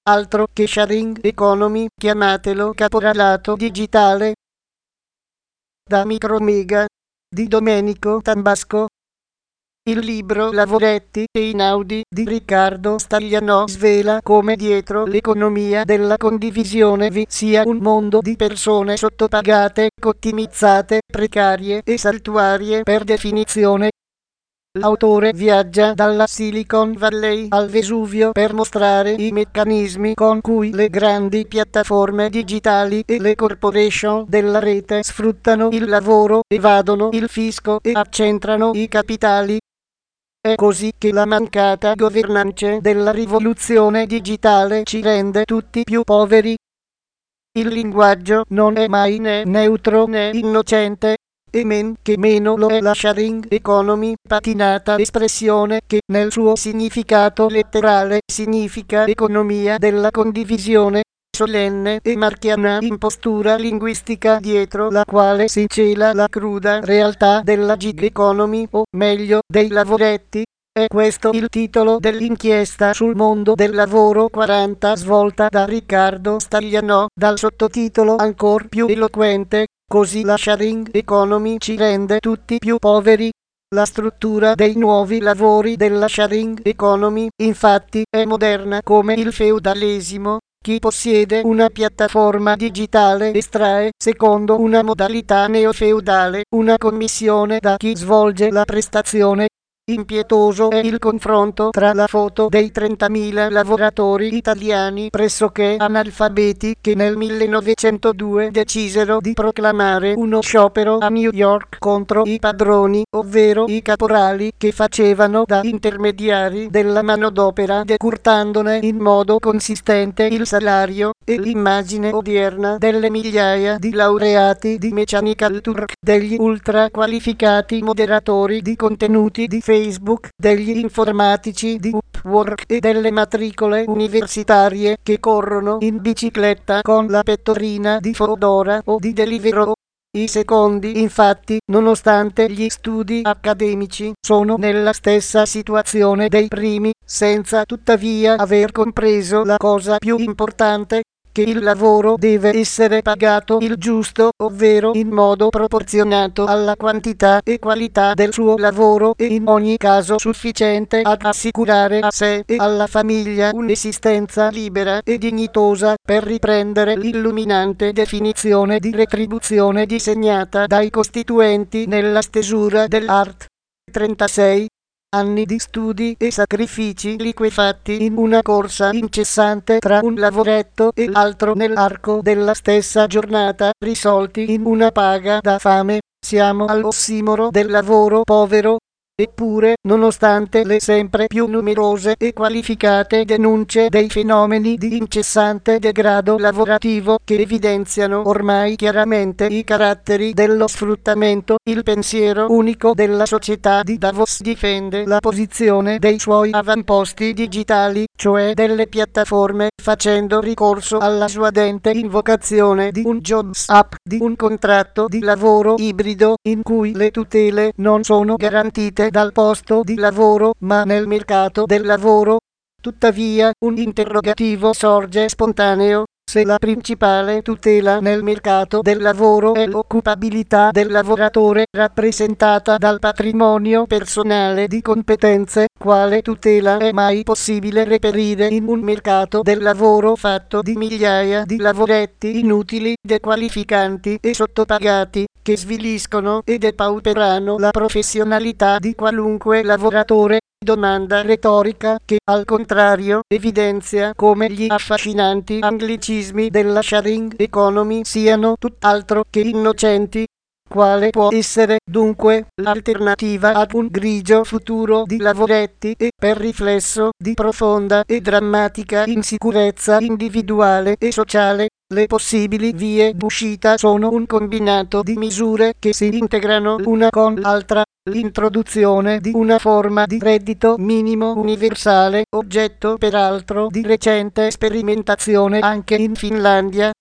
altro che sharing economy, chiamatelo caporalato digitale. Da Micromega di Domenico Tambasco. Il libro Lavoretti e Inaudi di Riccardo Stagliano svela come dietro l'economia della condivisione vi sia un mondo di persone sottopagate, ottimizzate, precarie e saltuarie per definizione. L'autore viaggia dalla Silicon Valley al Vesuvio per mostrare i meccanismi con cui le grandi piattaforme digitali e le corporation della rete sfruttano il lavoro, evadono il fisco e accentrano i capitali. È così che la mancata governance della rivoluzione digitale ci rende tutti più poveri. Il linguaggio non è mai né neutro né innocente, e men che meno lo è la sharing economy, patinata espressione che nel suo significato letterale significa economia della condivisione, solenne e marchiana impostura linguistica dietro la quale si cela la cruda realtà della gig economy, o meglio dei lavoretti. È questo il titolo dell'inchiesta sul mondo del lavoro 40 svolta da Riccardo Stagliano, dal sottotitolo ancor più eloquente: così la sharing economy ci rende tutti più poveri. La struttura dei nuovi lavori della sharing economy, infatti, è moderna come il feudalesimo. Chi possiede una piattaforma digitale estrae, secondo una modalità neofeudale, una commissione da chi svolge la prestazione. Impietoso è il confronto tra la foto dei 30.000 lavoratori italiani pressoché analfabeti che nel 1902 decisero di proclamare uno sciopero a New York contro i padroni, ovvero i caporali che facevano da intermediari della manodopera decurtandone in modo consistente il salario, e l'immagine odierna delle migliaia di laureati di Mechanical Turk, degli ultra qualificati moderatori di contenuti di Facebook, degli informatici di Upwork e delle matricole universitarie che corrono in bicicletta con la pettorina di Fodora o di Deliveroo. I secondi, infatti, nonostante gli studi accademici, sono nella stessa situazione dei primi, senza tuttavia aver compreso la cosa più importante: che il lavoro deve essere pagato il giusto, ovvero in modo proporzionato alla quantità e qualità del suo lavoro, e in ogni caso sufficiente ad assicurare a sé e alla famiglia un'esistenza libera e dignitosa, per riprendere l'illuminante definizione di retribuzione disegnata dai costituenti nella stesura dell'art. 36 anni di studi e sacrifici liquefatti in una corsa incessante tra un lavoretto e l'altro nell'arco della stessa giornata, risolti in una paga da fame. Siamo all'ossimoro del lavoro povero. Eppure, nonostante le sempre più numerose e qualificate denunce dei fenomeni di incessante degrado lavorativo che evidenziano ormai chiaramente i caratteri dello sfruttamento, il pensiero unico della società di Davos difende la posizione dei suoi avamposti digitali, cioè delle piattaforme, facendo ricorso alla suadente invocazione di un Jobs App, di un contratto di lavoro ibrido, in cui le tutele non sono garantite dal posto di lavoro, ma nel mercato del lavoro. Tuttavia, un interrogativo sorge spontaneo: se la principale tutela nel mercato del lavoro è l'occupabilità del lavoratore, rappresentata dal patrimonio personale di competenze, quale tutela è mai possibile reperire in un mercato del lavoro fatto di migliaia di lavoretti inutili, dequalificanti e sottopagati, che sviliscono e depauperano la professionalità di qualunque lavoratore? Domanda retorica che, al contrario, evidenzia come gli affascinanti anglicismi della sharing economy siano tutt'altro che innocenti. Quale può essere, dunque, l'alternativa ad un grigio futuro di lavoretti e, per riflesso, di profonda e drammatica insicurezza individuale e sociale? Le possibili vie d'uscita sono un combinato di misure che si integrano una con l'altra. L'introduzione di una forma di reddito minimo universale, oggetto peraltro di recente sperimentazione anche in Finlandia,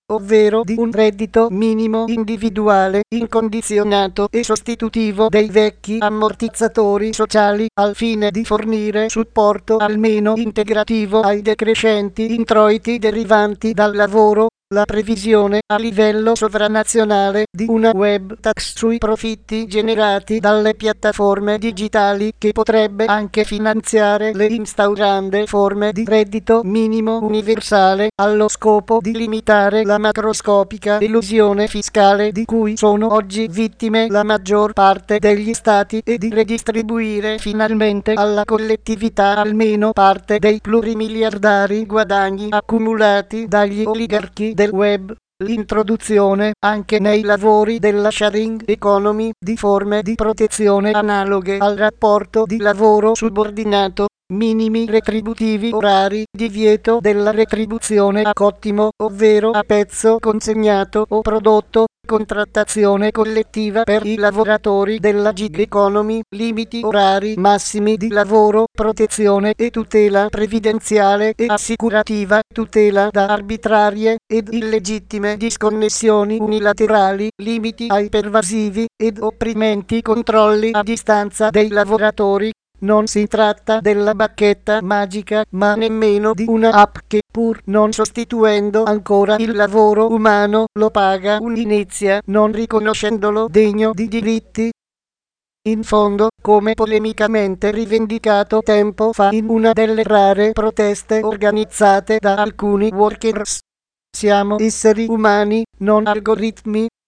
ovvero di un reddito minimo individuale, incondizionato e sostitutivo dei vecchi ammortizzatori sociali, al fine di fornire supporto almeno integrativo ai decrescenti introiti derivanti dal lavoro. La previsione a livello sovranazionale di una web tax sui profitti generati dalle piattaforme digitali, che potrebbe anche finanziare le instaurande forme di reddito minimo universale, allo scopo di limitare la macroscopica elusione fiscale di cui sono oggi vittime la maggior parte degli stati, e di redistribuire finalmente alla collettività almeno parte dei plurimiliardari guadagni accumulati dagli oligarchi del web. L'introduzione, anche nei lavori della sharing economy, di forme di protezione analoghe al rapporto di lavoro subordinato, minimi retributivi orari, divieto della retribuzione a cottimo, ovvero a pezzo consegnato o prodotto, contrattazione collettiva per i lavoratori della gig economy, limiti orari massimi di lavoro, protezione e tutela previdenziale e assicurativa, tutela da arbitrarie ed illegittime disconnessioni unilaterali, limiti ai pervasivi ed opprimenti controlli a distanza dei lavoratori. Non si tratta della bacchetta magica, ma nemmeno di una app che, pur non sostituendo ancora il lavoro umano, lo paga un'inizia, non riconoscendolo degno di diritti. In fondo, come polemicamente rivendicato tempo fa in una delle rare proteste organizzate da alcuni workers, siamo esseri umani, non algoritmi.